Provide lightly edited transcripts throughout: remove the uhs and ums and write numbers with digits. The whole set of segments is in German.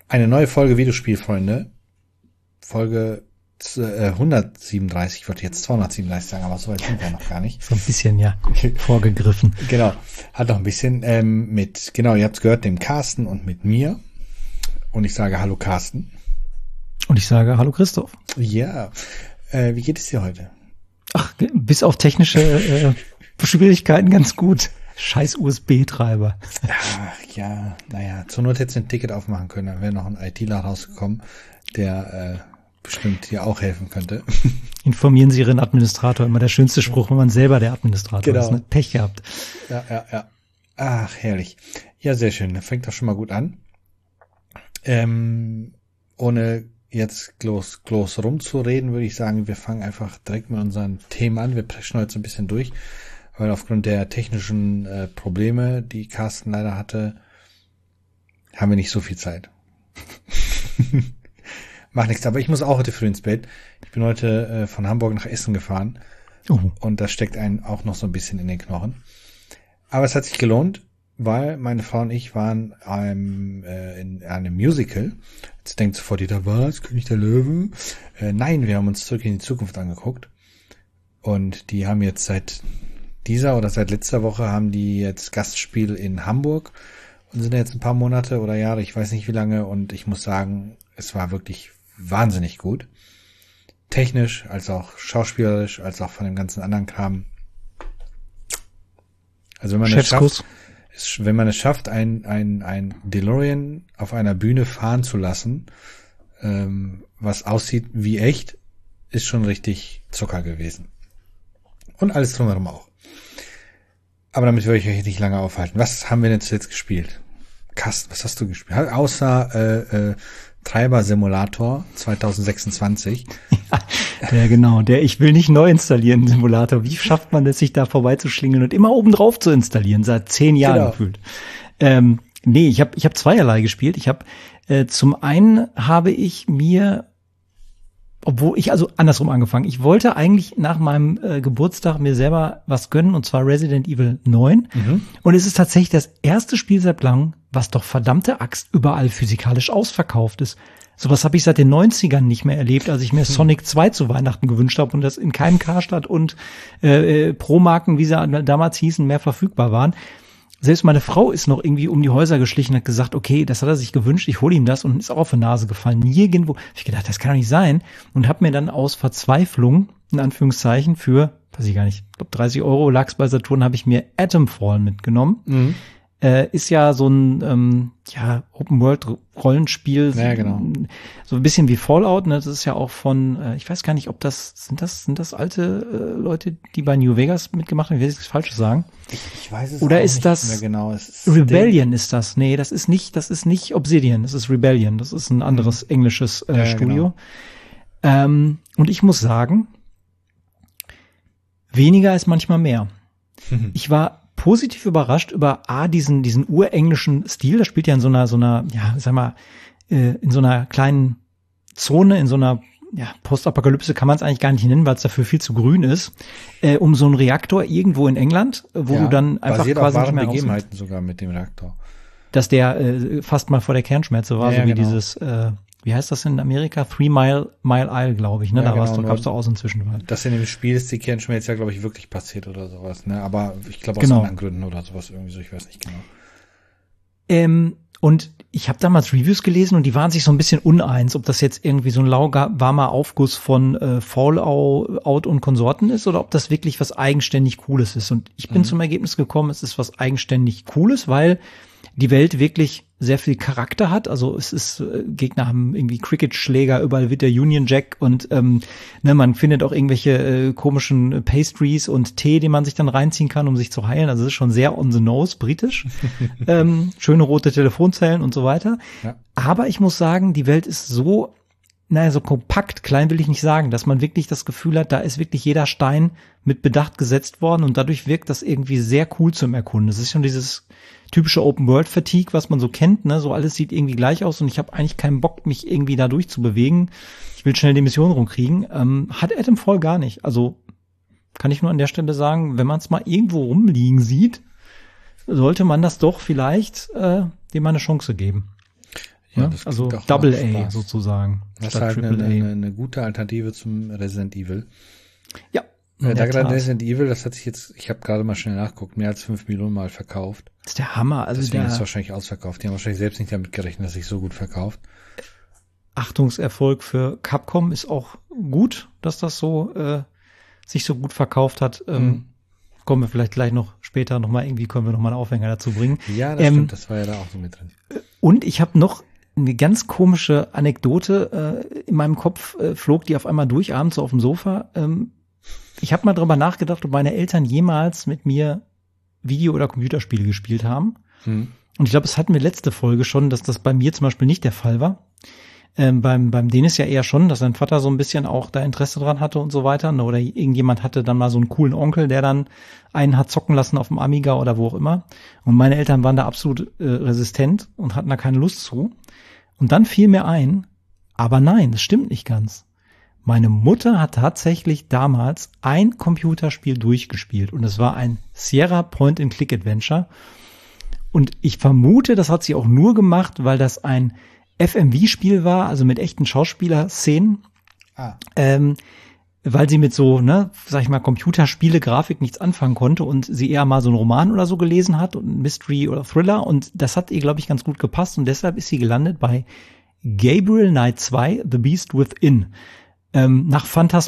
Eine neue Folge Videospielfreunde. Folge 137, ich wollte jetzt 237 sagen, aber so weit sind wir noch gar nicht. So ein bisschen, ja, vorgegriffen. Genau, hat noch ein bisschen ihr habt es gehört, dem Carsten und mit mir. Und ich sage Hallo Carsten. Und ich sage Hallo Christoph. Ja, wie geht es dir heute? Ach, bis auf technische Schwierigkeiten ganz gut. Scheiß USB-Treiber. Ja, naja, zur Not hättest du ein Ticket aufmachen können, dann wäre noch ein ITler rausgekommen, der bestimmt dir auch helfen könnte. Informieren Sie Ihren Administrator, immer der schönste Spruch, wenn man selber der Administrator ist. Ne? Pech gehabt. Ja. Ach, herrlich. Ja, sehr schön. Das fängt doch schon mal gut an. Ohne jetzt groß rumzureden, würde ich sagen, wir fangen einfach direkt mit unseren Themen an. Wir preschen heute so ein bisschen durch, weil aufgrund der technischen Probleme, die Carsten leider hatte, haben wir nicht so viel Zeit. Macht nichts, aber ich muss auch heute früh ins Bett. Ich bin heute von Hamburg nach Essen gefahren und das steckt einen auch noch so ein bisschen in den Knochen. Aber es hat sich gelohnt, weil meine Frau und ich waren in einem Musical. Jetzt denkt sofort jeder, was, König der Löwen? Nein, wir haben uns Zurück in die Zukunft angeguckt und die haben jetzt seit letzter Woche haben die jetzt Gastspiel in Hamburg und sind jetzt ein paar Monate oder Jahre, ich weiß nicht wie lange, und ich muss sagen, es war wirklich wahnsinnig gut. Technisch, als auch schauspielerisch, als auch von dem ganzen anderen Kram. Also wenn man es schafft, ein DeLorean auf einer Bühne fahren zu lassen, was aussieht wie echt, ist schon richtig Zucker gewesen. Und alles drumherum auch. Aber damit will ich euch nicht lange aufhalten. Was haben wir denn jetzt gespielt? Carsten, was hast du gespielt? Außer Treiber-Simulator 2026. Ja, genau. Ich will nicht neu installieren, Simulator. Wie schafft man es, sich da vorbeizuschlingeln und immer oben drauf zu installieren? Seit 10 Jahren gefühlt. Nee, ich hab zweierlei gespielt. Zum einen habe ich mir, andersrum angefangen. Ich wollte eigentlich nach meinem Geburtstag mir selber was gönnen, und zwar Resident Evil 9. Mhm. Und es ist tatsächlich das erste Spiel seit langem, was doch verdammte Axt überall physikalisch ausverkauft ist. Sowas habe ich seit den 90ern nicht mehr erlebt, als ich mir Sonic 2 zu Weihnachten gewünscht habe und das in keinem Karstadt und Pro-Marken, wie sie damals hießen, mehr verfügbar waren. Selbst meine Frau ist noch irgendwie um die Häuser geschlichen und hat gesagt, okay, das hat er sich gewünscht, ich hole ihm das, und ist auch auf die Nase gefallen. Nirgendwo. Hab ich gedacht, das kann doch nicht sein. Und habe mir dann aus Verzweiflung, in Anführungszeichen, für, weiß ich gar nicht, ich glaube 30 € lag's bei Saturn, habe ich mir Atomfall mitgenommen. Mhm. Ist ja so ein Open-World-Rollenspiel, ja, genau. So ein bisschen wie Fallout, ne? Das ist ja auch von, ich weiß gar nicht, ob sind das alte Leute, die bei New Vegas mitgemacht haben, ich will jetzt nichts Falsches sagen. Ich weiß es oder auch ist nicht das mehr genau. Rebellion ist das? Nee, das ist nicht Obsidian, das ist Rebellion, das ist ein anderes englisches Studio. Genau. Und ich muss sagen, weniger ist manchmal mehr. Ich war positiv überrascht über diesen urenglischen Stil. Das spielt ja in so einer, ja, sag mal, in so einer kleinen Zone, in so einer, ja, Postapokalypse kann man es eigentlich gar nicht nennen, weil es dafür viel zu grün ist, um so einen Reaktor irgendwo in England, wo du dann einfach quasi nicht mehr Begebenheiten sogar mit dem Reaktor. Dass der fast mal vor der Kernschmelze war, so wie genau. Dieses wie heißt das in Amerika? 3 Mile Isle, glaube ich, ne? Ja, da gab's doch aus inzwischen. Das in dem Spiel ist die Kernschmelze ja, glaube ich, wirklich passiert oder sowas, ne? Aber ich glaube aus anderen Gründen oder sowas irgendwie so, ich weiß nicht genau. Und ich habe damals Reviews gelesen und die waren sich so ein bisschen uneins, ob das jetzt irgendwie so ein lauwarmer Aufguss von Fallout und Konsorten ist oder ob das wirklich was eigenständig Cooles ist. Und ich bin zum Ergebnis gekommen, es ist was eigenständig Cooles, weil die Welt wirklich sehr viel Charakter hat. Also es ist, Gegner haben irgendwie Cricket-Schläger, überall wird der Union Jack und man findet auch irgendwelche komischen Pastries und Tee, den man sich dann reinziehen kann, um sich zu heilen. Also es ist schon sehr on the nose, britisch. Schöne rote Telefonzellen und so weiter. Ja. Aber ich muss sagen, die Welt ist so kompakt, klein will ich nicht sagen, dass man wirklich das Gefühl hat, da ist wirklich jeder Stein mit Bedacht gesetzt worden und dadurch wirkt das irgendwie sehr cool zum Erkunden. Es ist schon dieses typische Open-World-Fatigue, was man so kennt, ne? So alles sieht irgendwie gleich aus und ich habe eigentlich keinen Bock, mich irgendwie da durchzubewegen. Ich will schnell die Mission rumkriegen. Hat Atomfall gar nicht. Also kann ich nur an der Stelle sagen, wenn man es mal irgendwo rumliegen sieht, sollte man das doch vielleicht dem mal eine Chance geben. Ja, also Double A sozusagen. Das ist halt eine gute Alternative zum Resident Evil. Ja. Da gerade Resident Evil, das hat sich jetzt, ich habe gerade mal schnell nachgeguckt, mehr als 5 Millionen Mal verkauft. Das ist der Hammer. Also deswegen ist es wahrscheinlich ausverkauft. Die haben wahrscheinlich selbst nicht damit gerechnet, dass sich so gut verkauft. Achtungserfolg für Capcom ist auch gut, dass das so sich so gut verkauft hat. Kommen wir vielleicht gleich noch später nochmal, irgendwie können wir nochmal einen Aufhänger dazu bringen. Ja, das stimmt, das war ja da auch so mit drin. Und ich habe noch eine ganz komische Anekdote in meinem Kopf, flog die auf einmal durch, abends so auf dem Sofa. Ich habe mal drüber nachgedacht, ob meine Eltern jemals mit mir Video- oder Computerspiele gespielt haben. Und ich glaube, es hatten wir letzte Folge schon, dass das bei mir zum Beispiel nicht der Fall war. Beim Dennis ja eher schon, dass sein Vater so ein bisschen auch da Interesse dran hatte und so weiter. Oder irgendjemand hatte dann mal so einen coolen Onkel, der dann einen hat zocken lassen auf dem Amiga oder wo auch immer. Und meine Eltern waren da absolut resistent und hatten da keine Lust zu. Und dann fiel mir ein, aber nein, das stimmt nicht ganz. Meine Mutter hat tatsächlich damals ein Computerspiel durchgespielt und es war ein Sierra Point-and-Click-Adventure. Und ich vermute, das hat sie auch nur gemacht, weil das ein FMV-Spiel war, also mit echten Schauspielerszenen. Weil sie mit so, sag ich mal, Computerspiele-Grafik nichts anfangen konnte und sie eher mal so einen Roman oder so gelesen hat und Mystery oder Thriller und das hat ihr, glaube ich, ganz gut gepasst und deshalb ist sie gelandet bei Gabriel Knight 2, The Beast Within. Nach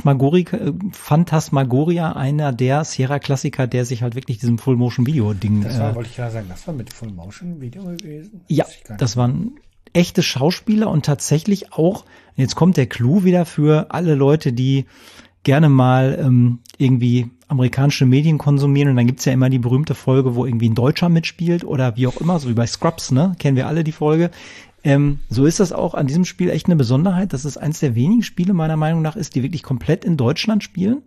Phantasmagoria, einer der Sierra-Klassiker, der sich halt wirklich diesem Full-Motion-Video-Ding... wollte ich ja sagen, das war mit Full-Motion-Video gewesen? Ja, das waren echte Schauspieler und tatsächlich auch, jetzt kommt der Clou wieder für alle Leute, die gerne mal irgendwie amerikanische Medien konsumieren und dann gibt's ja immer die berühmte Folge, wo irgendwie ein Deutscher mitspielt oder wie auch immer, so wie bei Scrubs, kennen wir alle die Folge. So ist das auch an diesem Spiel echt eine Besonderheit, dass es eins der wenigen Spiele meiner Meinung nach ist, die wirklich komplett in Deutschland spielen.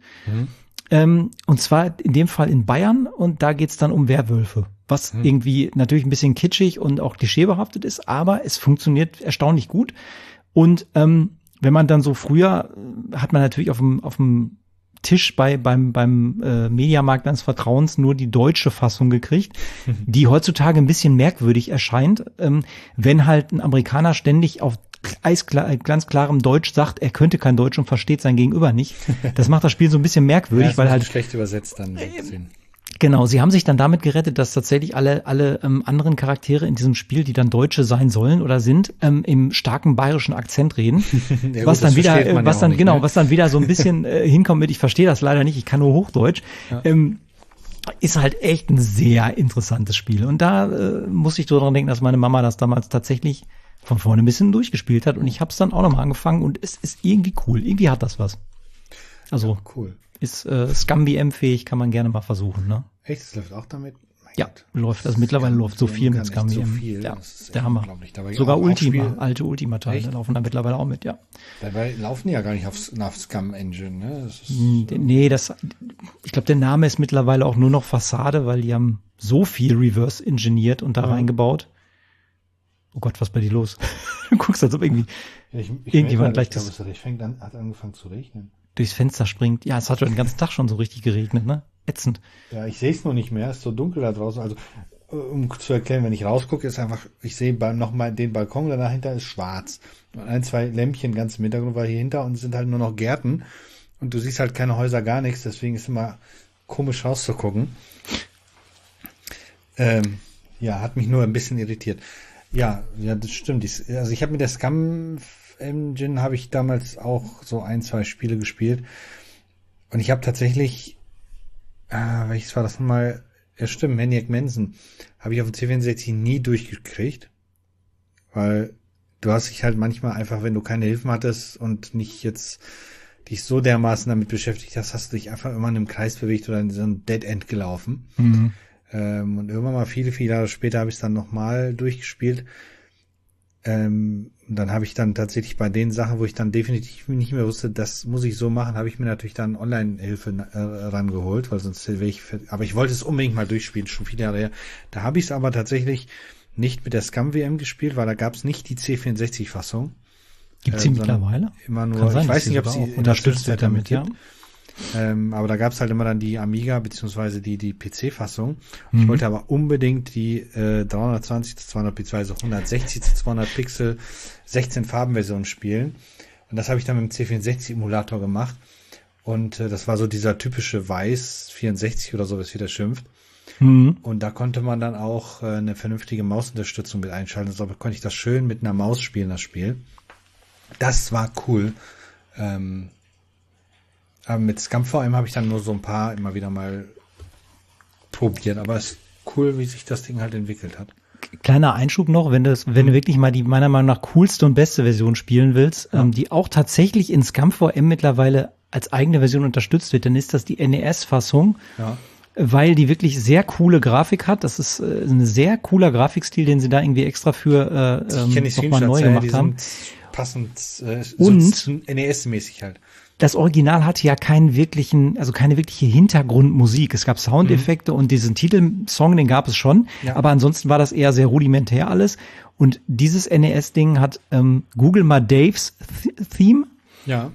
Und zwar in dem Fall in Bayern und da geht's dann um Werwölfe, was irgendwie natürlich ein bisschen kitschig und auch klischeebehaftet ist, aber es funktioniert erstaunlich gut. Und wenn man dann so früher, hat man natürlich auf dem Tisch beim Mediamarkt deines Vertrauens nur die deutsche Fassung gekriegt, die heutzutage ein bisschen merkwürdig erscheint, wenn halt ein Amerikaner ständig auf ganz klarem Deutsch sagt, er könnte kein Deutsch und versteht sein Gegenüber nicht. Das macht das Spiel so ein bisschen merkwürdig, weil halt schlecht übersetzt dann. Genau, sie haben sich dann damit gerettet, dass tatsächlich alle anderen Charaktere in diesem Spiel, die dann Deutsche sein sollen oder sind, im starken bayerischen Akzent reden. Ja, was dann wieder so ein bisschen hinkommt mit, ich verstehe das leider nicht, ich kann nur Hochdeutsch. Ja. Ist halt echt ein sehr interessantes Spiel. Und da muss ich so dran denken, dass meine Mama das damals tatsächlich von vorne ein bisschen durchgespielt hat. Und ich habe es dann auch nochmal angefangen und es ist irgendwie cool. Irgendwie hat das was. Also ja, cool. Ist ScumVM-fähig, kann man gerne mal versuchen, ne? Echt? Das läuft auch damit? Läuft. Also mittlerweile läuft so viel mit ScumVM. So ja, der Hammer. Sogar Ultima, alte Ultima-Teile laufen da mittlerweile auch mit, ja. Dabei laufen die ja gar nicht auf Scum Engine, ne? Ich glaube, der Name ist mittlerweile auch nur noch Fassade, weil die haben so viel Reverse engineert und da reingebaut. Oh Gott, was ist bei dir los? Du guckst, als ob irgendwie irgendjemand gleich das... hat angefangen zu regnen. Durchs Fenster springt. Ja, es hat schon den ganzen Tag schon so richtig geregnet, ne? Ätzend. Ja, ich sehe es noch nicht mehr. Es ist so dunkel da draußen. Also, um zu erklären, wenn ich rausgucke, ist einfach, ich sehe nochmal den Balkon, dahinter ist schwarz. Und 1, 2 Lämpchen ganz im Hintergrund, weil hier hinter uns sind halt nur noch Gärten. Und du siehst halt keine Häuser, gar nichts. Deswegen ist es immer komisch rauszugucken. Hat mich nur ein bisschen irritiert. Ja, das stimmt. Also ich habe mit der Scum Engine habe ich damals auch so 1, 2 Spiele gespielt. Und ich habe tatsächlich, welches war das nochmal? Ja, stimmt, Maniac Manson. Habe ich auf dem C64 nie durchgekriegt. Weil du hast dich halt manchmal einfach, wenn du keine Hilfen hattest und nicht jetzt dich so dermaßen damit beschäftigt hast, hast du dich einfach immer in einem Kreis bewegt oder in so einem Dead End gelaufen. Und irgendwann mal viele Jahre später habe ich es dann nochmal durchgespielt. Dann habe ich dann tatsächlich bei den Sachen, wo ich dann definitiv nicht mehr wusste, das muss ich so machen, habe ich mir natürlich dann Online-Hilfe rangeholt, weil sonst wäre aber ich wollte es unbedingt mal durchspielen, schon viele Jahre her. Da habe ich es aber tatsächlich nicht mit der ScumVM gespielt, weil da gab es nicht die C64-Fassung. Gibt sie mittlerweile? Immer nur, ich weiß nicht, ob sie unterstützt wird damit, ja. Aber da gab's halt immer dann die Amiga beziehungsweise die PC-Fassung. Ich wollte aber unbedingt die 320 zu 200 bzw. 160 zu 200 Pixel 16 Farben-Version spielen. Und das habe ich dann mit dem C64-Emulator gemacht. Und das war so dieser typische Weiß 64 oder so, was wieder schimpft. Und da konnte man dann auch eine vernünftige Mausunterstützung mit einschalten. So konnte ich das schön mit einer Maus spielen, das Spiel. Das war cool. Aber mit ScumVM habe ich dann nur so ein paar immer wieder mal probiert. Aber es ist cool, wie sich das Ding halt entwickelt hat. Kleiner Einschub noch, wenn du wirklich mal die meiner Meinung nach coolste und beste Version spielen willst, die auch tatsächlich in ScumVM mittlerweile als eigene Version unterstützt wird, dann ist das die NES-Fassung. Ja. Weil die wirklich sehr coole Grafik hat. Das ist ein sehr cooler Grafikstil, den sie da irgendwie extra für nochmal neu gemacht haben. Passend und NES-mäßig halt. Das Original hatte ja keine wirkliche Hintergrundmusik. Es gab Soundeffekte und diesen Titelsong, den gab es schon. Ja. Aber ansonsten war das eher sehr rudimentär alles. Und dieses NES-Ding hat Google mal Dave's Theme. Ja.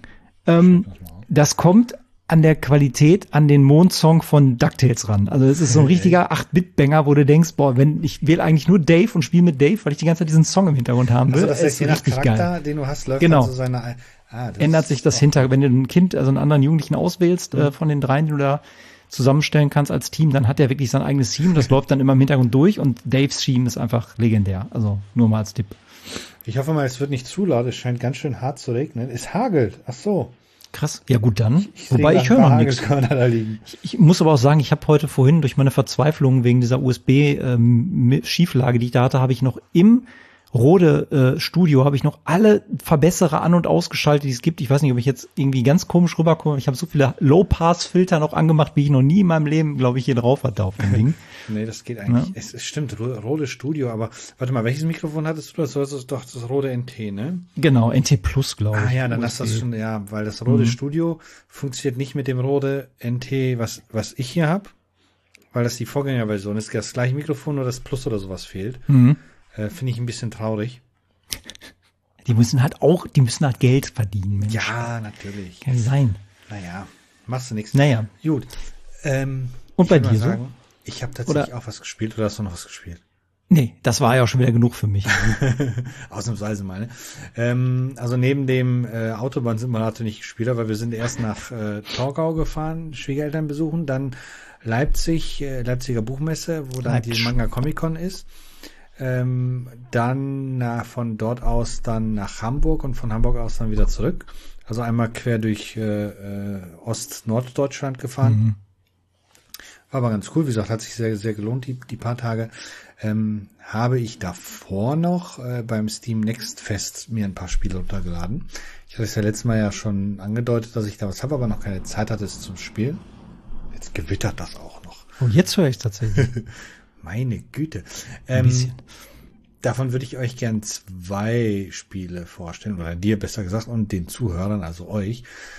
Das kommt an der Qualität an den Mondsong von DuckTales ran. Also es ist so ein richtiger 8-Bit-Banger, wo du denkst, boah, ich wähle eigentlich nur Dave und spiele mit Dave, weil ich die ganze Zeit diesen Song im Hintergrund haben will. Also das heißt, je nach Charakter, geil. Den du hast, läuft genau. Also seine... ändert sich das wenn du ein Kind, also einen anderen Jugendlichen auswählst, von den dreien, die du da zusammenstellen kannst als Team, dann hat er wirklich sein eigenes Team. Das läuft dann immer im Hintergrund durch und Daves Team ist einfach legendär. Also nur mal als Tipp. Ich hoffe mal, es wird nicht zu laut. Es scheint ganz schön hart zu regnen. Es hagelt. Ach so. Krass. Ja gut, dann. Wobei ich höre noch nichts. Ich muss aber auch sagen, ich habe heute vorhin durch meine Verzweiflung wegen dieser USB-Schieflage, die ich da hatte, habe ich noch im Rode Studio habe ich noch alle Verbesserer an- und ausgeschaltet, die es gibt. Ich weiß nicht, ob ich jetzt irgendwie ganz komisch rüberkomme. Ich habe so viele Low-Pass-Filter noch angemacht, wie ich noch nie in meinem Leben, glaube ich, hier drauf hatte auf dem Ding. Nee, das geht eigentlich. Ja. Es stimmt, Rode Studio, aber warte mal, welches Mikrofon hattest du? Das ist doch das Rode NT, ne? Genau, NT Plus, glaube ich. Ah ja, dann hast du das schon, ja, weil das Rode Studio funktioniert nicht mit dem Rode NT, was ich hier habe, weil das die Vorgängerversion ist. Das gleiche Mikrofon, nur das Plus oder sowas fehlt. Finde ich ein bisschen traurig. Die müssen halt Geld verdienen, Mensch. Ja, natürlich. Kann sein. Naja, machst du nichts. Naja. Gut. Und bei dir sagen, ich habe tatsächlich auch was gespielt, oder hast du noch was gespielt? Nee, das war ja auch schon wieder genug für mich. Ausnahmsweise mal, ne? Also neben dem Autobahnsimulator nicht gespielt, weil wir sind erst nach Torgau gefahren, Schwiegereltern besuchen, dann Leipziger Buchmesse, wo dann die Manga Comic Con ist. Dann von dort aus dann nach Hamburg und von Hamburg aus dann wieder zurück. Also einmal quer durch Ost-Norddeutschland gefahren. War aber ganz cool. Wie gesagt, hat sich sehr, sehr gelohnt, die paar Tage. Habe ich davor noch beim Steam Next Fest mir ein paar Spiele runtergeladen. Ich hatte es ja letztes Mal ja schon angedeutet, dass ich da was habe, aber noch keine Zeit hatte, es zum Spielen. Jetzt gewittert das auch noch. Oh, jetzt höre ich es tatsächlich. Meine Güte. Ein bisschen. Davon würde ich euch gern 2 Spiele vorstellen, oder dir besser gesagt, und den Zuhörern, also euch.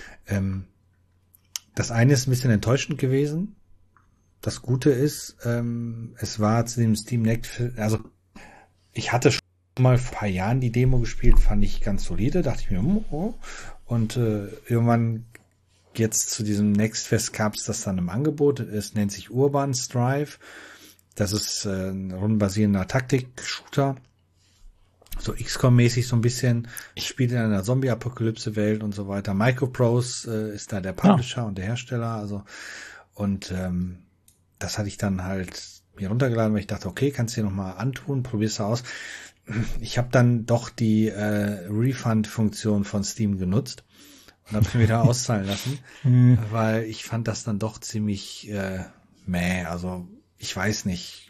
Das eine ist ein bisschen enttäuschend gewesen. Das Gute ist, es war zu dem Steam Next, also ich hatte schon mal vor ein paar Jahren die Demo gespielt, fand ich ganz solide, dachte ich mir, und irgendwann jetzt zu diesem Next Fest gab es das dann im Angebot. Es nennt sich Urban Strife. Das ist ein rundenbasierender Taktik-Shooter. So XCOM-mäßig so ein bisschen. Ich spiele in einer Zombie-Apokalypse-Welt und so weiter. Microprose ist da der Publisher und der Hersteller. Also und das hatte ich dann halt mir runtergeladen, weil ich dachte, okay, kannst du dir nochmal antun, probier's aus. Ich habe dann doch die Refund-Funktion von Steam genutzt und habe es mir wieder auszahlen lassen, weil ich fand das dann doch ziemlich also ich weiß nicht.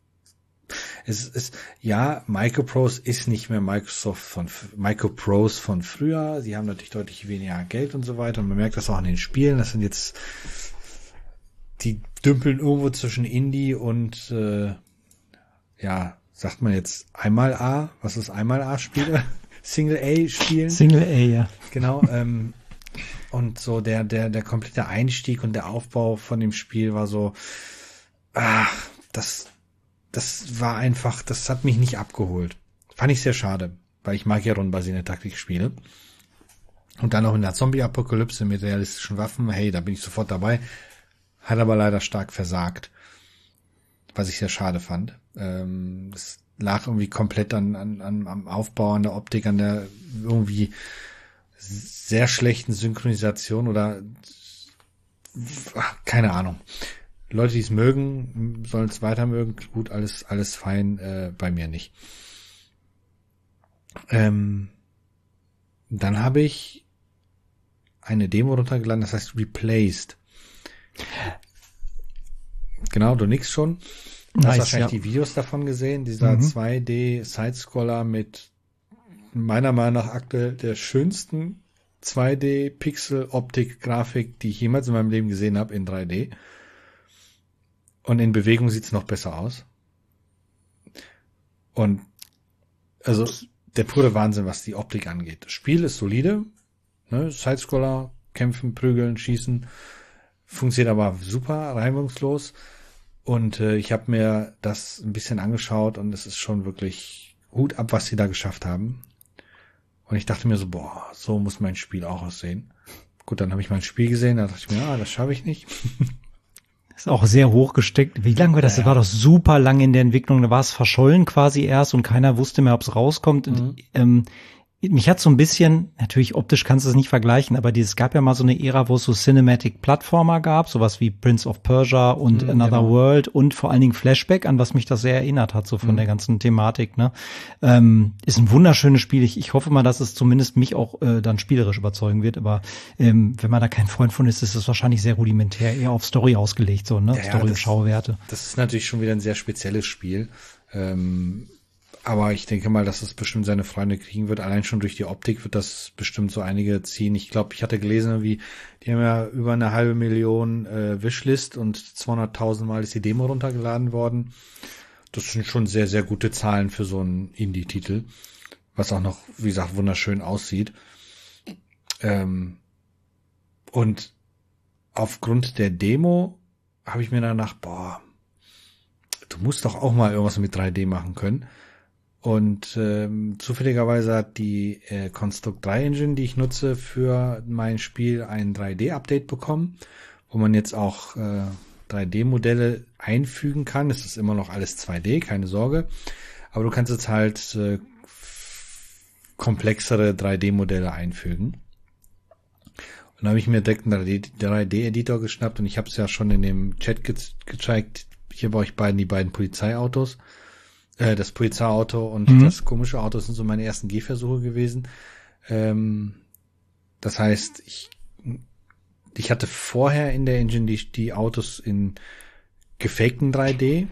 Microprose ist nicht mehr Microprose von früher. Sie haben natürlich deutlich weniger Geld und so weiter. Und man merkt das auch an den Spielen. Das sind jetzt, die dümpeln irgendwo zwischen Indie und, sagt man jetzt einmal A? Was ist einmal A-Spiele? Single A-Spielen? Single A, ja. Genau, und so der komplette Einstieg und der Aufbau von dem Spiel war so, das war einfach, das hat mich nicht abgeholt. Fand ich sehr schade, weil ich mag ja rundenbasierende Taktikspiele. Und dann noch in der Zombie-Apokalypse mit realistischen Waffen. Hey, da bin ich sofort dabei. Hat aber leider stark versagt. Was ich sehr schade fand. Es lag irgendwie komplett am Aufbau, an der Optik, an der irgendwie sehr schlechten Synchronisation oder keine Ahnung. Leute, die es mögen, sollen es weiter mögen. Gut, alles fein, bei mir nicht. Dann habe ich eine Demo runtergeladen, das heißt Replaced. Genau, du nix schon. Du hast wahrscheinlich die Videos davon gesehen. Dieser 2D-Sidescroller mit meiner Meinung nach aktuell der schönsten 2D-Pixel-Optik-Grafik, die ich jemals in meinem Leben gesehen habe in 3D. Und in Bewegung sieht's noch besser aus. Und also der pure Wahnsinn, was die Optik angeht. Das Spiel ist solide, ne? Sidescroller, kämpfen, prügeln, schießen, funktioniert aber super reibungslos. Und ich habe mir das ein bisschen angeschaut und es ist schon wirklich Hut ab, was sie da geschafft haben. Und ich dachte mir so, boah, so muss mein Spiel auch aussehen. Gut, dann habe ich mein Spiel gesehen, da dachte ich mir, das schaffe ich nicht. Ist auch sehr hoch gesteckt. Wie lange war das? Das war doch super lang in der Entwicklung. Da war es verschollen quasi erst und keiner wusste mehr, ob es rauskommt. Und, mich hat so ein bisschen, natürlich optisch kannst du es nicht vergleichen, aber es gab ja mal so eine Ära, wo es so Cinematic-Plattformer gab, sowas wie Prince of Persia und Another World und vor allen Dingen Flashback, an was mich das sehr erinnert hat, so von der ganzen Thematik. Ne? Ist ein wunderschönes Spiel. Ich hoffe mal, dass es zumindest mich auch dann spielerisch überzeugen wird, aber wenn man da kein Freund von ist es wahrscheinlich sehr rudimentär, eher auf Story ausgelegt, so, ne? Story und Schauwerte. Das ist natürlich schon wieder ein sehr spezielles Spiel. Aber ich denke mal, dass es bestimmt seine Freunde kriegen wird. Allein schon durch die Optik wird das bestimmt so einige ziehen. Ich glaube, ich hatte gelesen, die haben ja über 500.000 Wishlist und 200.000 Mal ist die Demo runtergeladen worden. Das sind schon sehr, sehr gute Zahlen für so einen Indie-Titel. Was auch noch, wie gesagt, wunderschön aussieht. Und aufgrund der Demo habe ich mir danach, du musst doch auch mal irgendwas mit 3D machen können. Und zufälligerweise hat die Construct 3 Engine, die ich nutze für mein Spiel, ein 3D-Update bekommen, wo man jetzt auch 3D-Modelle einfügen kann. Es ist immer noch alles 2D, keine Sorge. Aber du kannst jetzt halt komplexere 3D-Modelle einfügen. Und da habe ich mir direkt einen 3D-Editor geschnappt und ich habe es ja schon in dem Chat gezeigt. Hier bei euch die beiden Polizeiautos. Das Polizeiauto und das komische Auto sind so meine ersten Gehversuche gewesen. Das heißt, ich hatte vorher in der Engine die Autos in gefakten 3D.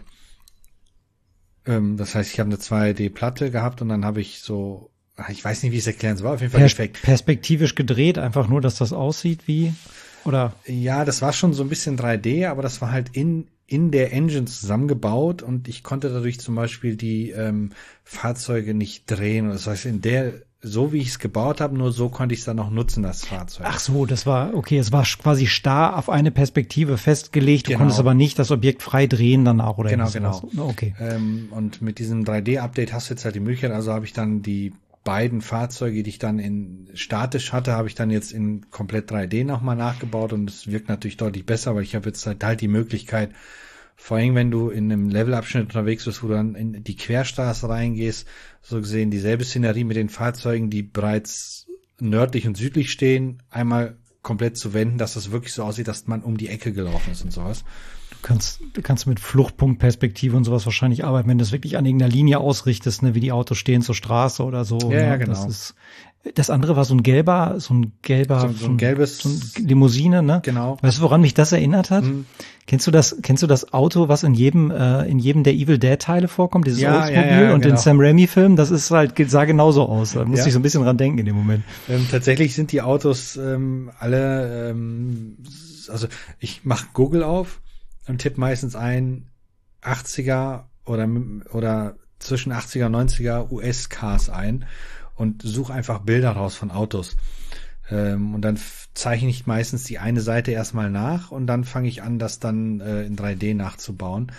Das heißt, ich habe eine 2D-Platte gehabt und dann habe ich so, ich weiß nicht, wie ich es erklären soll, auf jeden Fall gefaked. Perspektivisch gedreht, einfach nur, dass das aussieht wie, oder? Ja, das war schon so ein bisschen 3D, aber das war halt in der Engine zusammengebaut und ich konnte dadurch zum Beispiel die Fahrzeuge nicht drehen. Das heißt, so wie ich es gebaut habe, nur so konnte ich es dann auch nutzen, das Fahrzeug. Ach so, es war quasi starr auf eine Perspektive festgelegt. Du konntest aber nicht das Objekt frei drehen danach, oder? Genau. Okay. Und mit diesem 3D-Update hast du jetzt halt die Möglichkeit, also habe ich dann die beiden Fahrzeuge, die ich dann in statisch hatte, habe ich dann jetzt in komplett 3D nochmal nachgebaut und es wirkt natürlich deutlich besser, weil ich habe jetzt halt die Möglichkeit, vor allem wenn du in einem Levelabschnitt unterwegs bist, wo du dann in die Querstraße reingehst, so gesehen dieselbe Szenerie mit den Fahrzeugen, die bereits nördlich und südlich stehen, einmal komplett zu wenden, dass das wirklich so aussieht, dass man um die Ecke gelaufen ist und sowas. Du kannst mit Fluchtpunktperspektive und sowas wahrscheinlich arbeiten, wenn du es wirklich an irgendeiner Linie ausrichtest, ne, wie die Autos stehen zur Straße oder so. Ja, ne? genau. Das andere war so ein gelbes Limousine, ne? Genau. Weißt du, woran mich das erinnert hat? Kennst du das Auto, was in jedem der Evil Dead Teile vorkommt, dieses Oldsmobile? Ja, und genau. den Sam Raimi Film, das ist halt, sah genauso aus. Da musste ich so ein bisschen dran denken in dem Moment. Tatsächlich sind die Autos alle, also ich mache Google auf und tippe meistens ein 80er oder zwischen 80er und 90er US-Cars ein und suche einfach Bilder raus von Autos. Und dann zeichne ich meistens die eine Seite erstmal nach und dann fange ich an, das dann in 3D nachzubauen.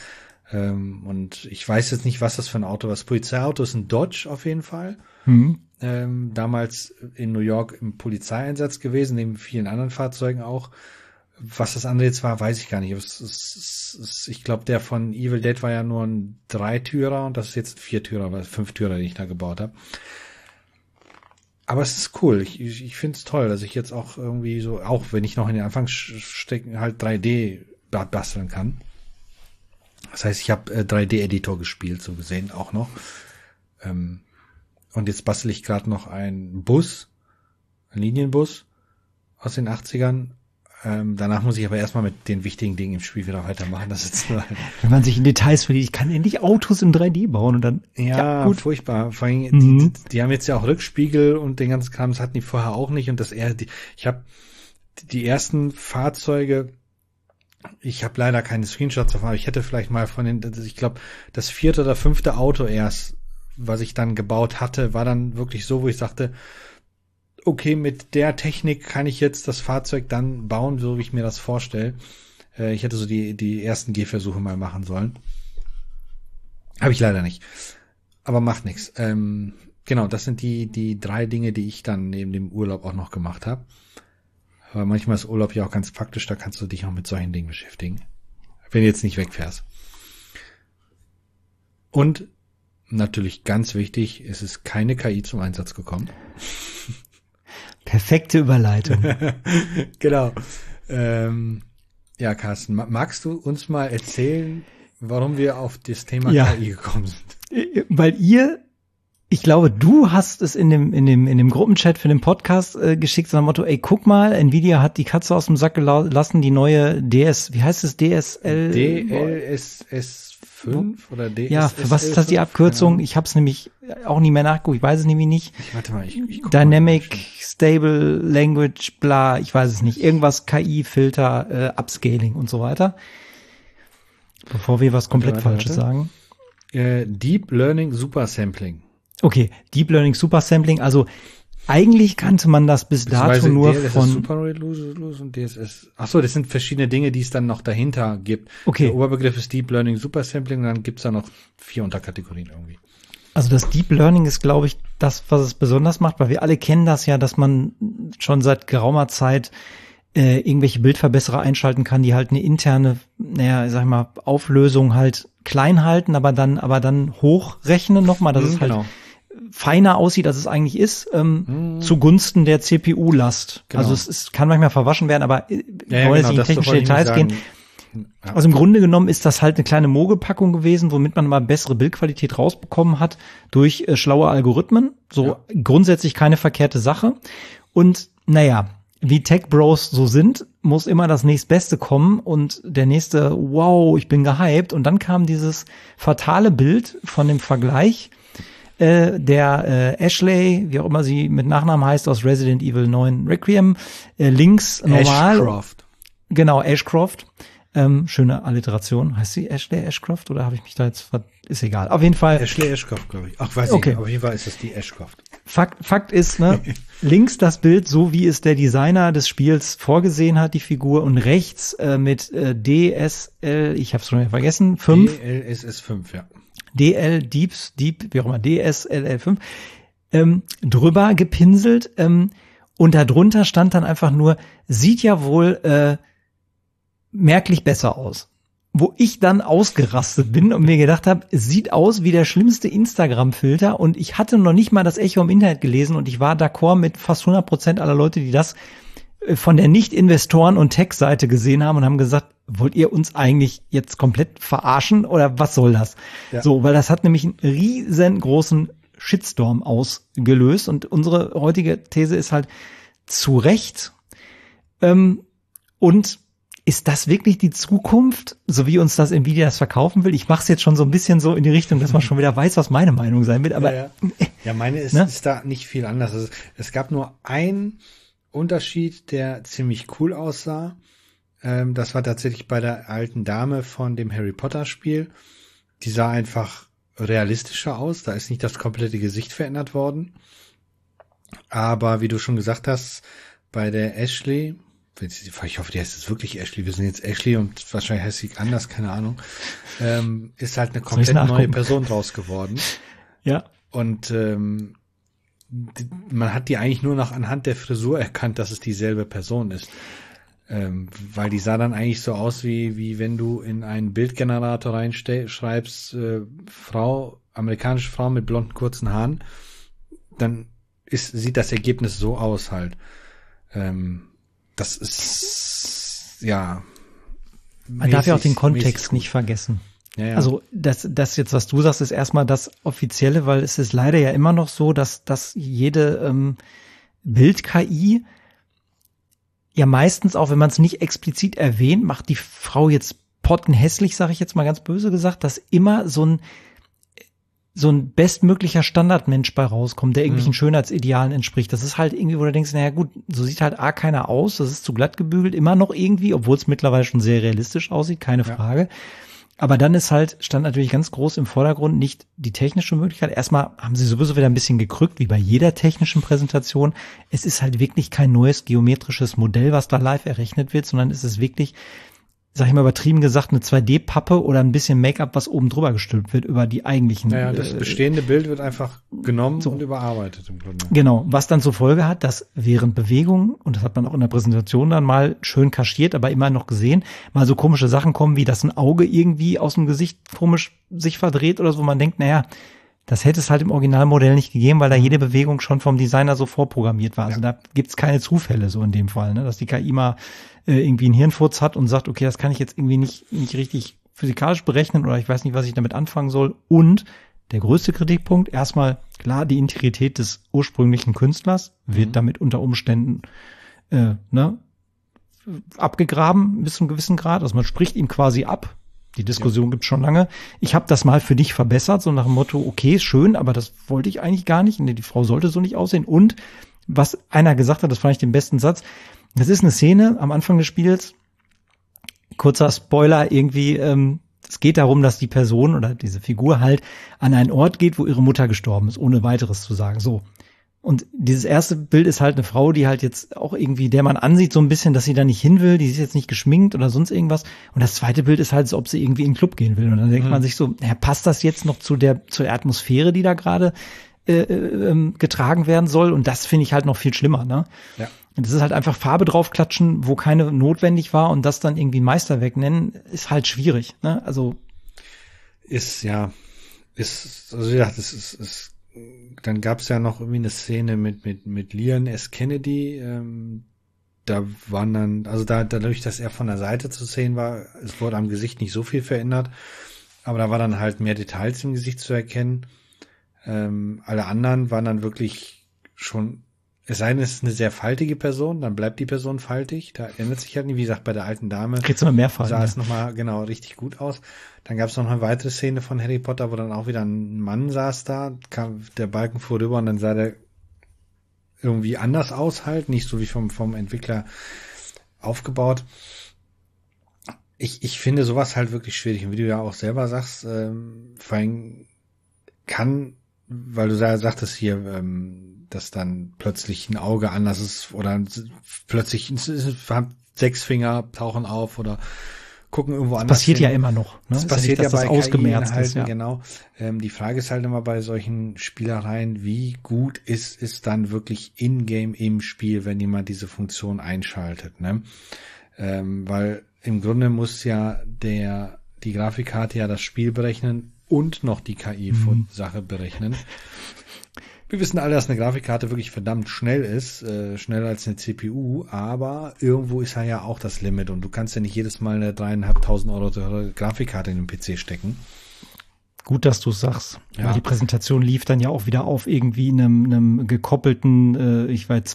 Und ich weiß jetzt nicht, was das für ein Auto war. Das Polizeiauto ist ein Dodge auf jeden Fall. Damals in New York im Polizeieinsatz gewesen, neben vielen anderen Fahrzeugen auch. Was das andere jetzt war, weiß ich gar nicht. Ich glaube, der von Evil Dead war ja nur ein Dreitürer und das ist jetzt ein Viertürer, oder Fünftürer, den ich da gebaut habe. Aber es ist cool. Ich finde es toll, dass ich jetzt auch irgendwie so, auch wenn ich noch in den Anfangsstecken halt 3D basteln kann. Das heißt, ich habe 3D-Editor gespielt, so gesehen, auch noch. Und jetzt bastel ich gerade noch einen Linienbus aus den 80ern. Danach muss ich aber erstmal mit den wichtigen Dingen im Spiel wieder weitermachen. Das ist wenn man sich in Details verliert, ich kann endlich Autos in 3D bauen und dann. Ja, gut. Furchtbar. Vor allem, die haben jetzt ja auch Rückspiegel und den ganzen Kram, das hatten die vorher auch nicht. Und ich habe die ersten Fahrzeuge, ich habe leider keine Screenshots davon, aber ich hätte vielleicht mal ich glaube, das 4. oder 5. Auto erst, was ich dann gebaut hatte, war dann wirklich so, wo ich sagte, okay, mit der Technik kann ich jetzt das Fahrzeug dann bauen, so wie ich mir das vorstelle. Ich hätte so die ersten Gehversuche mal machen sollen. Habe ich leider nicht. Aber macht nichts. Genau, das sind die 3 Dinge, die ich dann neben dem Urlaub auch noch gemacht habe. Aber manchmal ist Urlaub ja auch ganz praktisch, da kannst du dich auch mit solchen Dingen beschäftigen. Wenn du jetzt nicht wegfährst. Und natürlich ganz wichtig, es ist keine KI zum Einsatz gekommen. Perfekte Überleitung. Genau. Ja, Carsten, magst du uns mal erzählen, warum wir auf das Thema KI gekommen sind? Weil ich glaube, du hast es in dem Gruppenchat für den Podcast geschickt, so nach dem Motto, ey, guck mal, Nvidia hat die Katze aus dem Sack gelassen, die neue wie heißt es, DSL? DLSS 5 oder DSL? Ja, für was ist das die Abkürzung? Ich habe es nämlich auch nie mehr nachgeguckt, ich weiß es nämlich nicht. Warte mal, ich guck Dynamic, mal. Stable, Language, bla, ich weiß es nicht. Irgendwas, KI, Filter, Upscaling und so weiter. Bevor wir was komplett Falsches sagen. Deep Learning Super Sampling. Okay, Deep Learning Super Sampling, also eigentlich kannte man das bis dato nur von Super Resolution und DSS. Ach so, das sind verschiedene Dinge, die es dann noch dahinter gibt. Okay. Der Oberbegriff ist Deep Learning Super Sampling und dann gibt's da noch 4 Unterkategorien irgendwie. Also das Deep Learning ist, glaube ich, das, was es besonders macht, weil wir alle kennen das ja, dass man schon seit geraumer Zeit irgendwelche Bildverbesserer einschalten kann, die halt eine interne, sag ich mal, Auflösung halt klein halten, aber dann hochrechnen nochmal, dass es halt feiner aussieht, als es eigentlich ist, zugunsten der CPU-Last. Genau. Also es kann manchmal verwaschen werden, aber wir wollen jetzt nicht in technische Details gehen. Ja. Also im Grunde genommen ist das halt eine kleine Mogelpackung gewesen, womit man mal bessere Bildqualität rausbekommen hat durch schlaue Algorithmen. So grundsätzlich keine verkehrte Sache. Und wie Tech-Bros so sind, muss immer das nächstbeste kommen und der nächste, wow, ich bin gehypt. Und dann kam dieses fatale Bild von dem Vergleich der Ashley, wie auch immer sie mit Nachnamen heißt, aus Resident Evil 9 Requiem, links normal. Ashcroft. Genau, Ashcroft. Schöne Alliteration. Heißt sie Ashley Ashcroft oder habe ich mich da jetzt ist egal. Auf jeden Fall. Ashley Ashcroft, glaube ich. Ach, weiß ich nicht. Auf jeden Fall ist das die Ashcroft. Fakt ist, links das Bild, so wie es der Designer des Spiels vorgesehen hat, die Figur, und rechts mit DSL, ich habe es schon wieder vergessen, 5. DLSS 5, ja. Deep, wie auch immer, DSLL 5, drüber gepinselt, und darunter stand dann einfach nur, sieht ja wohl merklich besser aus. Wo ich dann ausgerastet bin und mir gedacht habe, es sieht aus wie der schlimmste Instagram-Filter, und ich hatte noch nicht mal das Echo im Internet gelesen und ich war d'accord mit fast 100% aller Leute, die das von der Nicht-Investoren- und Tech-Seite gesehen haben und haben gesagt, wollt ihr uns eigentlich jetzt komplett verarschen oder was soll das? Ja. So, weil das hat nämlich einen riesengroßen Shitstorm ausgelöst, und unsere heutige These ist halt zu Recht, und ist das wirklich die Zukunft, so wie uns das Nvidia das verkaufen will? Ich mache es jetzt schon so ein bisschen so in die Richtung, dass man schon wieder weiß, was meine Meinung sein wird. Aber ja, meine ist da nicht viel anders. Also, es gab nur einen Unterschied, der ziemlich cool aussah. Das war tatsächlich bei der alten Dame von dem Harry Potter Spiel. Die sah einfach realistischer aus. Da ist nicht das komplette Gesicht verändert worden. Aber wie du schon gesagt hast, bei der Ashley, ich hoffe, die heißt jetzt wirklich Ashley, wir sind jetzt Ashley und wahrscheinlich heißt sie anders, keine Ahnung, ist halt eine komplett neue Person draus geworden. Ja. Und man hat die eigentlich nur noch anhand der Frisur erkannt, dass es dieselbe Person ist. Weil die sah dann eigentlich so aus, wie wenn du in einen Bildgenerator reinschreibst, amerikanische Frau mit blonden, kurzen Haaren, dann sieht das Ergebnis so aus halt. Das ist, ja. Man darf ja auch den Kontext nicht vergessen. Ja. Also das jetzt, was du sagst, ist erstmal das Offizielle, weil es ist leider ja immer noch so, dass jede Bild-KI ja meistens, auch wenn man es nicht explizit erwähnt, macht die Frau jetzt pottenhässlich, sage ich jetzt mal ganz böse gesagt, dass immer so ein bestmöglicher Standardmensch bei rauskommt, der irgendwelchen Schönheitsidealen entspricht. Das ist halt irgendwie, wo du denkst, naja gut, so sieht halt keiner aus, das ist zu glatt gebügelt, immer noch irgendwie, obwohl es mittlerweile schon sehr realistisch aussieht, keine Frage. Aber dann stand natürlich ganz groß im Vordergrund nicht die technische Möglichkeit. Erstmal haben sie sowieso wieder ein bisschen gekrückt, wie bei jeder technischen Präsentation. Es ist halt wirklich kein neues geometrisches Modell, was da live errechnet wird, sondern es ist wirklich, sag ich mal übertrieben gesagt, eine 2D-Pappe oder ein bisschen Make-up, was oben drüber gestülpt wird über die eigentlichen. Naja, das bestehende Bild wird einfach genommen und überarbeitet im Grunde. Genau, was dann zur Folge hat, dass während Bewegung, und das hat man auch in der Präsentation dann mal schön kaschiert, aber immer noch gesehen, mal so komische Sachen kommen, wie dass ein Auge irgendwie aus dem Gesicht komisch sich verdreht oder so, wo man denkt, naja, das hätte es halt im Originalmodell nicht gegeben, weil da jede Bewegung schon vom Designer so vorprogrammiert war. Also da gibt's keine Zufälle so in dem Fall, ne, dass die KI mal irgendwie einen Hirnfurz hat und sagt, okay, das kann ich jetzt irgendwie nicht richtig physikalisch berechnen oder ich weiß nicht, was ich damit anfangen soll. Und der größte Kritikpunkt, erstmal klar, die Integrität des ursprünglichen Künstlers wird damit unter Umständen abgegraben bis zu einem gewissen Grad. Also man spricht ihm quasi ab. Die Diskussion gibt's schon lange. Ich habe das mal für dich verbessert, so nach dem Motto, okay, schön, aber das wollte ich eigentlich gar nicht. Die Frau sollte so nicht aussehen. Und was einer gesagt hat, das fand ich den besten Satz, das ist eine Szene am Anfang des Spiels, kurzer Spoiler, irgendwie, es geht darum, dass die Person oder diese Figur halt an einen Ort geht, wo ihre Mutter gestorben ist, ohne weiteres zu sagen. So. Und dieses erste Bild ist halt eine Frau, die halt jetzt auch irgendwie, der man ansieht so ein bisschen, dass sie da nicht hin will, die ist jetzt nicht geschminkt oder sonst irgendwas. Und das zweite Bild ist halt, als ob sie irgendwie in den Club gehen will. Und dann denkt man sich so, passt das jetzt noch zur Atmosphäre, die da gerade getragen werden soll? Und das finde ich halt noch viel schlimmer, ne? Ja. Und das ist halt einfach Farbe draufklatschen, wo keine notwendig war und das dann irgendwie ein Meisterwerk nennen, ist halt schwierig, ne? Also. Also wie gesagt, dann gab's ja noch irgendwie eine Szene mit Leon S. Kennedy, da waren dann, also dadurch, dass er von der Seite zu sehen war, es wurde am Gesicht nicht so viel verändert, aber da war dann halt mehr Details im Gesicht zu erkennen. Alle anderen waren dann wirklich schon, es sei denn, es ist eine sehr faltige Person, dann bleibt die Person faltig, da ändert sich halt nicht, wie gesagt, bei der alten Dame kriegst du mal mehr Falten, sah es nochmal genau richtig gut aus. Dann gab es noch eine weitere Szene von Harry Potter, wo dann auch wieder ein Mann saß da, kam der Balken vorüber und dann sah der irgendwie anders aus halt, nicht so wie vom Entwickler aufgebaut. Ich finde sowas halt wirklich schwierig. Und wie du ja auch selber sagst, vor allem weil du sagtest hier, dass dann plötzlich ein Auge anders ist oder plötzlich 6 Finger tauchen auf oder gucken irgendwo anders. Das passiert ja immer noch. Ne? Das passiert ja bei ausgemerzt ist, ja. Genau. Die Frage ist halt immer bei solchen Spielereien, wie gut ist es dann wirklich in-game im Spiel, wenn jemand diese Funktion einschaltet, ne? Weil im Grunde muss ja die Grafikkarte ja das Spiel berechnen und noch die KI-Sache berechnen. Wir wissen alle, dass eine Grafikkarte wirklich verdammt schnell ist, schneller als eine CPU, aber irgendwo ist ja auch das Limit und du kannst ja nicht jedes Mal eine 3.500 Euro teure Grafikkarte in den PC stecken. Gut, dass du es sagst. Ja. Weil die Präsentation lief dann ja auch wieder auf irgendwie einem gekoppelten,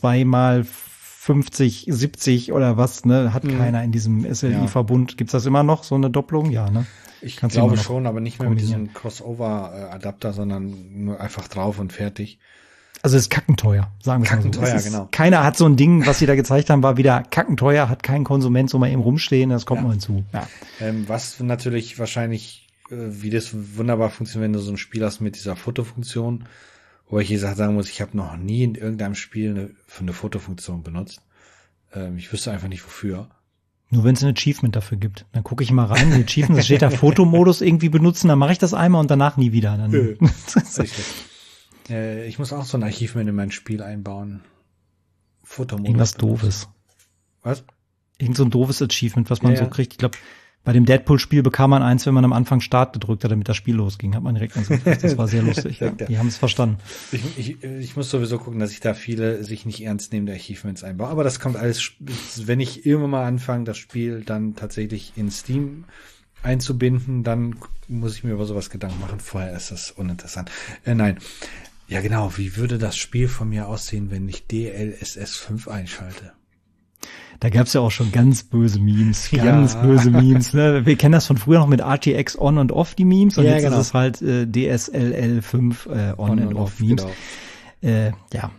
2x50, 70 oder was, ne? Hat keiner in diesem SLI-Verbund. Gibt's das immer noch, so eine Doppelung? Ja, ne? Ich glaube schon, aber nicht mehr mit diesem Crossover-Adapter, sondern nur einfach drauf und fertig. Also es ist kackenteuer, sagen wir mal so. Kackenteuer, genau. Keiner hat so ein Ding, was sie da gezeigt haben, war wieder kackenteuer, hat kein Konsument so mal eben rumstehen, das kommt mal hinzu. Ja. Was natürlich wahrscheinlich, wie das wunderbar funktioniert, wenn du so ein Spiel hast mit dieser Fotofunktion, wo ich hier sagen muss, ich habe noch nie in irgendeinem Spiel eine Fotofunktion benutzt. Ich wüsste einfach nicht, wofür. Nur wenn es ein Achievement dafür gibt. Dann gucke ich mal rein, die Achievements, da steht da Fotomodus irgendwie benutzen, dann mache ich das einmal und danach nie wieder. Dann ich muss auch so ein Achievement in mein Spiel einbauen. Fotomodus. Irgendwas Doofes. Was? Irgend so ein doofes Achievement, was man so kriegt. Ich glaube, bei dem Deadpool-Spiel bekam man eins, wenn man am Anfang Start gedrückt hat, damit das Spiel losging. Hat man direkt eins gekriegt. Das war sehr lustig. Ja. Die haben es verstanden. Ich muss sowieso gucken, dass ich da viele sich nicht ernst nehmende Achievements einbaue. Aber das kommt alles, wenn ich irgendwann mal anfange, das Spiel dann tatsächlich in Steam einzubinden, dann muss ich mir über sowas Gedanken machen. Vorher ist das uninteressant. Nein. Ja, genau. Wie würde das Spiel von mir aussehen, wenn ich DLSS 5 einschalte? Da gab's ja auch schon ganz böse Memes. Böse Memes. Ne? Wir kennen das von früher noch mit RTX On und Off, die Memes. Und jetzt ist es halt DSLL 5 On und Off Memes. Genau.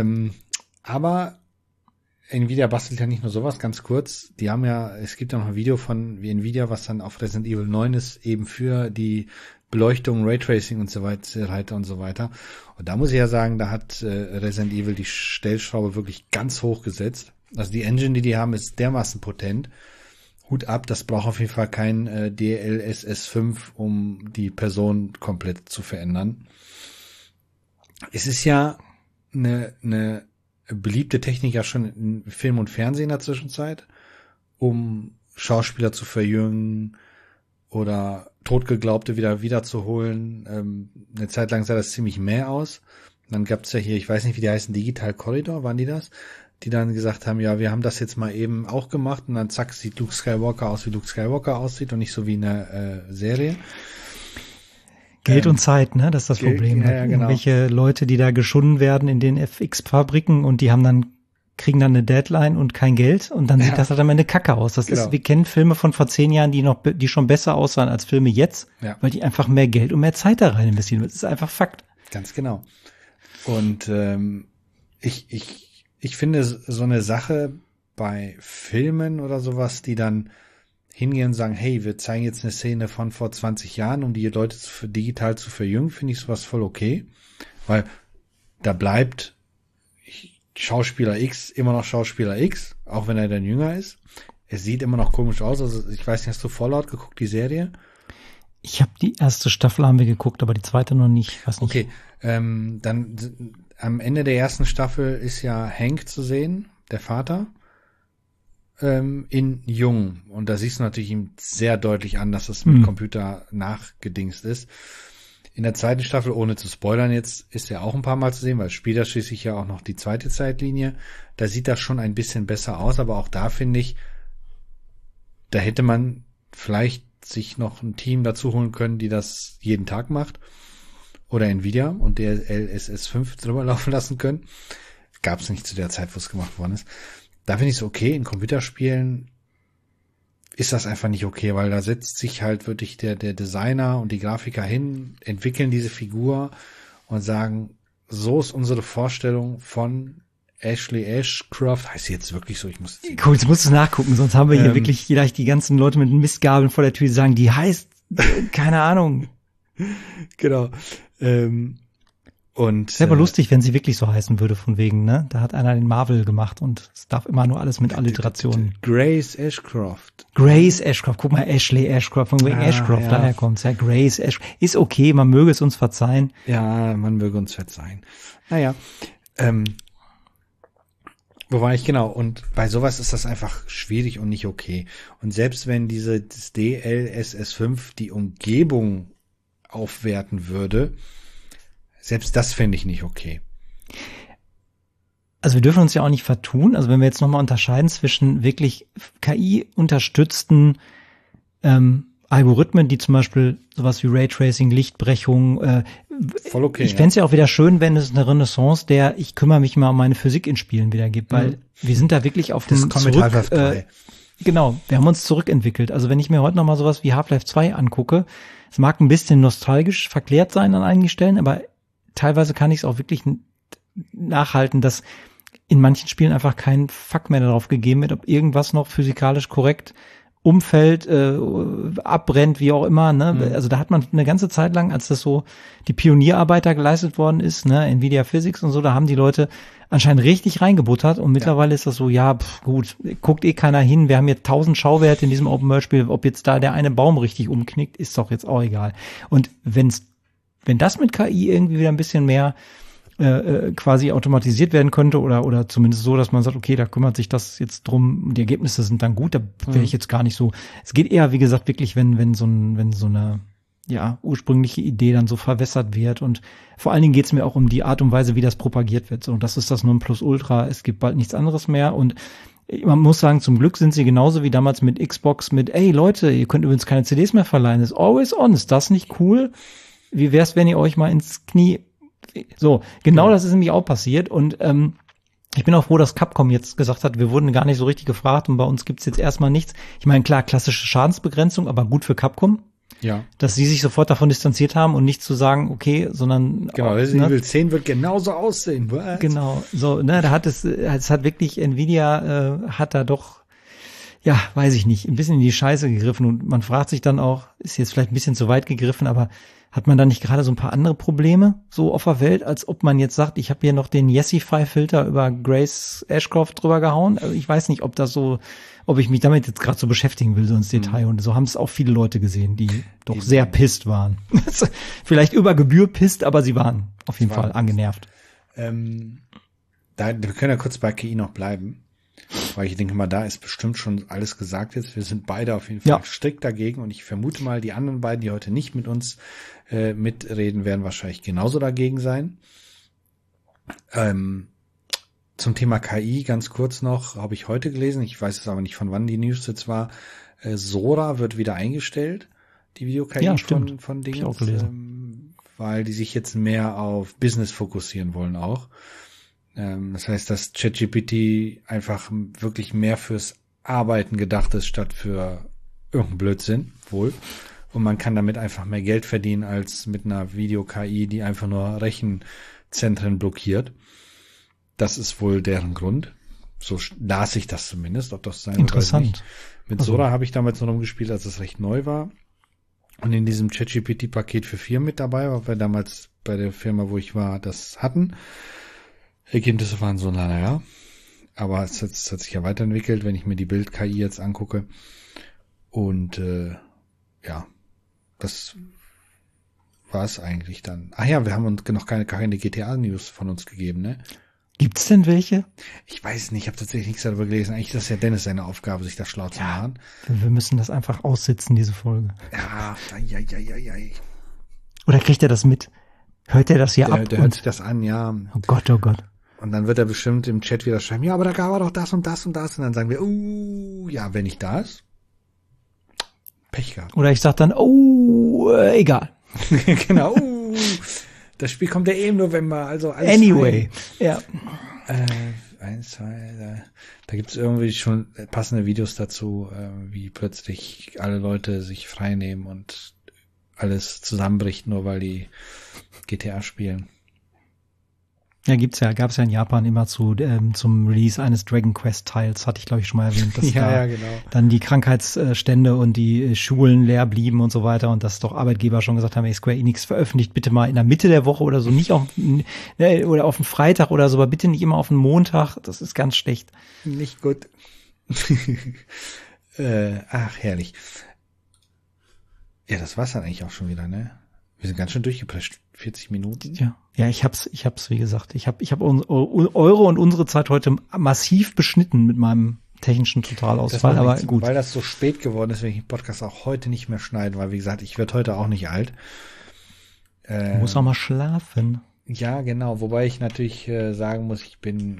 Aber Nvidia bastelt ja nicht nur sowas, ganz kurz. Die haben ja, es gibt ja noch ein Video von wie Nvidia, was dann auf Resident Evil 9 ist, eben für die Beleuchtung, Raytracing und so weiter und so weiter. Und da muss ich ja sagen, da hat Resident Evil die Stellschraube wirklich ganz hoch gesetzt. Also die Engine, die haben, ist dermaßen potent. Hut ab, das braucht auf jeden Fall kein DLSS 5, um die Person komplett zu verändern. Es ist ja eine beliebte Technik ja schon in Film und Fernsehen in der Zwischenzeit, um Schauspieler zu verjüngen oder Totgeglaubte wiederzuholen. Eine Zeit lang sah das ziemlich mäh aus. Dann gab's ja hier, ich weiß nicht, wie die heißen, Digital Corridor, waren die das? Die dann gesagt haben, ja, wir haben das jetzt mal eben auch gemacht und dann zack, sieht Luke Skywalker aus, wie Luke Skywalker aussieht und nicht so wie in einer Serie. Geld und Zeit, ne, das ist das Problem. Ja, genau. Irgendwelche Leute, die da geschunden werden in den FX-Fabriken und die kriegen dann eine Deadline und kein Geld und dann sieht das halt am Ende kacke aus. Das ist, wir kennen Filme von vor 10 Jahren, die schon besser aussahen als Filme jetzt, weil die einfach mehr Geld und mehr Zeit da rein investieren. Das ist einfach Fakt. Ganz genau. Und ich finde so eine Sache bei Filmen oder sowas, die dann hingehen und sagen, hey, wir zeigen jetzt eine Szene von vor 20 Jahren, um die Leute digital zu verjüngen, finde ich sowas voll okay. Weil da bleibt Schauspieler X immer noch Schauspieler X, auch wenn er dann jünger ist. Es sieht immer noch komisch aus. Also ich weiß nicht, hast du Fallout geguckt, die Serie? Ich habe die erste Staffel haben wir geguckt, aber die zweite noch nicht. Weiß nicht. Okay, dann am Ende der ersten Staffel ist ja Hank zu sehen, der Vater, in jung. Und da siehst du natürlich ihm sehr deutlich an, dass es mit Computer nachgedingst ist. In der zweiten Staffel, ohne zu spoilern jetzt, ist er auch ein paar Mal zu sehen, weil es spielt ja schließlich ja auch noch die zweite Zeitlinie. Da sieht das schon ein bisschen besser aus, aber auch da finde ich, da hätte man vielleicht sich noch ein Team dazu holen können, die das jeden Tag macht. Oder Nvidia und der DLSS 5 drüber laufen lassen können. Gab es nicht zu der Zeit, wo es gemacht worden ist. Da finde ich es okay. In Computerspielen ist das einfach nicht okay, weil da setzt sich halt wirklich der Designer und die Grafiker hin, entwickeln diese Figur und sagen, so ist unsere Vorstellung von Ashley Ashcroft. Heißt sie jetzt wirklich so? Cool, jetzt musst du nachgucken, sonst haben wir hier wirklich vielleicht die ganzen Leute mit Mistgabeln vor der Tür, die sagen, die heißt, keine Ahnung. Genau. Und ist aber lustig, wenn sie wirklich so heißen würde, von wegen, ne? Da hat einer den Marvel gemacht und es darf immer nur alles mit Alliterationen. Grace Ashcroft. Guck mal, Ashley Ashcroft, von wegen Ashcroft, daher kommt's. Ja, Grace Ashcroft. Ist okay, man möge es uns verzeihen. Ja, man möge uns verzeihen. Naja, wo war ich genau? Und bei sowas ist das einfach schwierig und nicht okay. Und selbst wenn das DLSS 5 die Umgebung aufwerten würde, selbst das fände ich nicht okay. Also wir dürfen uns ja auch nicht vertun. Also wenn wir jetzt nochmal unterscheiden zwischen wirklich KI-unterstützten Algorithmen, die zum Beispiel sowas wie Raytracing, Lichtbrechung, voll okay. Ich fände es ja auch wieder schön, wenn es eine Renaissance ich kümmere mich mal um meine Physik in Spielen wieder gibt, weil wir sind da wirklich auf dem Half-Life 3. Genau, wir haben uns zurückentwickelt. Also wenn ich mir heute nochmal sowas wie Half-Life 2 angucke, es mag ein bisschen nostalgisch verklärt sein an einigen Stellen, aber teilweise kann ich es auch wirklich nachhalten, dass in manchen Spielen einfach kein Fuck mehr darauf gegeben wird, ob irgendwas noch physikalisch korrekt umfällt, abbrennt, wie auch immer, ne? Also da hat man eine ganze Zeit lang, als das so die Pionierarbeit da geleistet worden ist, ne, Nvidia Physics und so, da haben die Leute anscheinend richtig reingebuttert und mittlerweile ist das so, ja, gut, guckt eh keiner hin, wir haben jetzt 1000 Schauwerte in diesem Open-World-Spiel, ob jetzt da der eine Baum richtig umknickt, ist doch jetzt auch egal. Und wenn das mit KI irgendwie wieder ein bisschen mehr quasi automatisiert werden könnte oder zumindest so, dass man sagt, okay, da kümmert sich das jetzt drum, die Ergebnisse sind dann gut, da wäre ich jetzt gar nicht so. Es geht eher, wie gesagt, wirklich, wenn so eine ursprüngliche Idee dann so verwässert wird und vor allen Dingen geht es mir auch um die Art und Weise, wie das propagiert wird. So, das ist das Nonplusultra, es gibt bald nichts anderes mehr und man muss sagen, zum Glück sind sie genauso wie damals mit Xbox mit, ey Leute, ihr könnt übrigens keine CDs mehr verleihen, ist always on, ist das nicht cool? Wie wär's, wenn ihr euch mal ins Knie so, genau das ist nämlich auch passiert und ich bin auch froh, dass Capcom jetzt gesagt hat, wir wurden gar nicht so richtig gefragt und bei uns gibt's jetzt erstmal nichts. Ich meine, klar, klassische Schadensbegrenzung, aber gut für Capcom. Ja. Dass sie sich sofort davon distanziert haben und nicht zu sagen, okay, sondern genau, Resident Evil 10 wird genauso aussehen. What? Genau, so, ne, da hat es hat wirklich Nvidia hat da doch, ja, weiß ich nicht, ein bisschen in die Scheiße gegriffen und man fragt sich dann auch, ist jetzt vielleicht ein bisschen zu weit gegriffen, aber hat man da nicht gerade so ein paar andere Probleme so auf der Welt, als ob man jetzt sagt, ich habe hier noch den Yesify-Filter über Grace Ashcroft drüber gehauen? Also ich weiß nicht, ob ich mich damit jetzt gerade so beschäftigen will, so ins Detail. Und so haben es auch viele Leute gesehen, die doch sehr pisst waren. Vielleicht über Gebühr pisst, aber sie waren auf jeden Fall angenervt. Wir können ja kurz bei KI noch bleiben. Weil ich denke mal, da ist bestimmt schon alles gesagt jetzt. Wir sind beide auf jeden Fall strikt dagegen und ich vermute mal, die anderen beiden, die heute nicht mit uns mitreden, werden wahrscheinlich genauso dagegen sein. Zum Thema KI ganz kurz noch, habe ich heute gelesen, ich weiß es aber nicht, von wann die News jetzt war, Sora wird wieder eingestellt, die Video-KI von Dingen, weil die sich jetzt mehr auf Business fokussieren wollen auch. Das heißt, dass ChatGPT einfach wirklich mehr fürs Arbeiten gedacht ist, statt für irgendeinen Blödsinn, wohl. Und man kann damit einfach mehr Geld verdienen, als mit einer Video-KI, die einfach nur Rechenzentren blockiert. Das ist wohl deren Grund. So las ich das zumindest, ob das sein wird. Interessant. Mit Sora habe ich damals noch rumgespielt, als es recht neu war. Und in diesem ChatGPT-Paket für Firmen mit dabei, weil wir damals bei der Firma, wo ich war, das hatten. Ergebnisse waren so, naja, aber es hat sich ja weiterentwickelt, wenn ich mir die Bild-KI jetzt angucke. Und das war es eigentlich dann. Ach ja, wir haben uns noch keine GTA-News von uns gegeben, ne? Gibt's denn welche? Ich weiß nicht, ich habe tatsächlich nichts darüber gelesen. Eigentlich ist das ja Dennis seine Aufgabe, sich da schlau zu machen. Wir müssen das einfach aussitzen, diese Folge. Ja. Oder kriegt er das mit? Hört er das hier ab? Der hört sich das an, ja. Oh Gott, oh Gott. Und dann wird er bestimmt im Chat wieder schreiben, ja, aber da gab er doch das und das und das. Und dann sagen wir, ja, wenn nicht da ist, Pech gehabt. Oder ich sag dann, egal. Genau, das Spiel kommt ja im November, also alles anyway, ja. 1, 2, 3. Da gibt's irgendwie schon passende Videos dazu, wie plötzlich alle Leute sich frei nehmen und alles zusammenbricht, nur weil die GTA spielen. Ja, gab's ja in Japan immer zum Release eines Dragon Quest Teils, hatte ich glaube ich schon mal erwähnt, dass genau. Dann die Krankheitsstände und die Schulen leer blieben und so weiter und dass doch Arbeitgeber schon gesagt haben, ey, Square Enix veröffentlicht bitte mal in der Mitte der Woche oder so, nicht oder auf einen Freitag oder so, aber bitte nicht immer auf einen Montag, das ist ganz schlecht. Nicht gut. Ach, herrlich. Ja, das war's dann eigentlich auch schon wieder, ne? Wir sind ganz schön durchgeprescht. 40 Minuten. Ja, ich hab's, wie gesagt, ich hab eure und unsere Zeit heute massiv beschnitten mit meinem technischen Totalausfall, aber nichts, gut. Weil das so spät geworden ist, will ich den Podcast auch heute nicht mehr schneiden, weil wie gesagt, ich werde heute auch nicht alt. Du musst auch mal schlafen. Ja, genau, wobei ich natürlich sagen muss, ich bin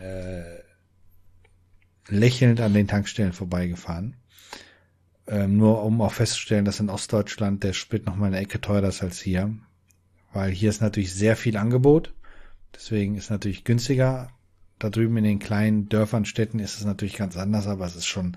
lächelnd an den Tankstellen vorbeigefahren. Nur um auch festzustellen, dass in Ostdeutschland der Sprit noch mal eine Ecke teurer ist als hier. Weil hier ist natürlich sehr viel Angebot. Deswegen ist es natürlich günstiger. Da drüben in den kleinen Dörfern, Städten ist es natürlich ganz anders, aber es ist schon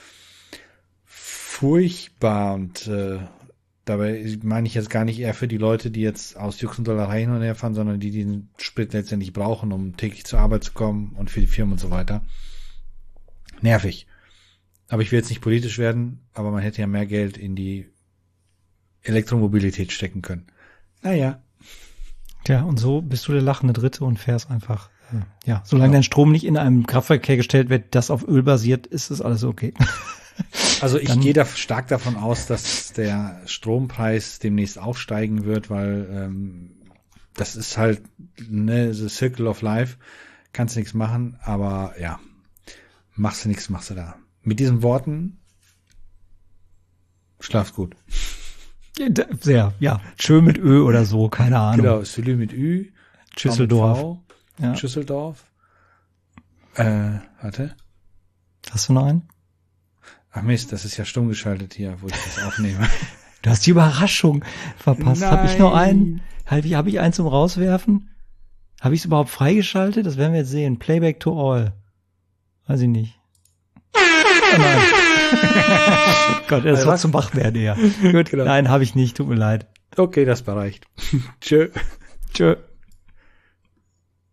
furchtbar. Und dabei meine ich jetzt gar nicht eher für die Leute, die jetzt aus Jux und Dollerei hin und her fahren, sondern die den Sprit letztendlich brauchen, um täglich zur Arbeit zu kommen und für die Firmen und so weiter. Nervig. Aber ich will jetzt nicht politisch werden, aber man hätte ja mehr Geld in die Elektromobilität stecken können. Naja. Tja, und so bist du der lachende Dritte und fährst einfach. Ja, solange dein Strom nicht in einem Kraftwerk hergestellt wird, das auf Öl basiert, ist es alles okay. Also ich gehe da stark davon aus, dass der Strompreis demnächst auch steigen wird, weil das ist halt the Circle of Life. Kannst nichts machen, aber ja, machst du nichts, machst du da. Mit diesen Worten, schlaf gut. Sehr, ja. Schön mit Ö oder so, keine Ahnung. Genau, Sülü mit Ü. Schüsseldorf. Ja. Schüsseldorf. Warte. Hast du noch einen? Ach Mist, das ist ja stumm geschaltet hier, wo ich das aufnehme. Du hast die Überraschung verpasst. Habe ich noch einen? Habe ich einen zum Rauswerfen? Habe ich es überhaupt freigeschaltet? Das werden wir jetzt sehen. Playback to all. Weiß ich nicht. Oh nein. Gott, das war zum Wachwerden eher. Gut, genau. Nein, habe ich nicht. Tut mir leid. Okay, das bereicht. Tschö. Tschö.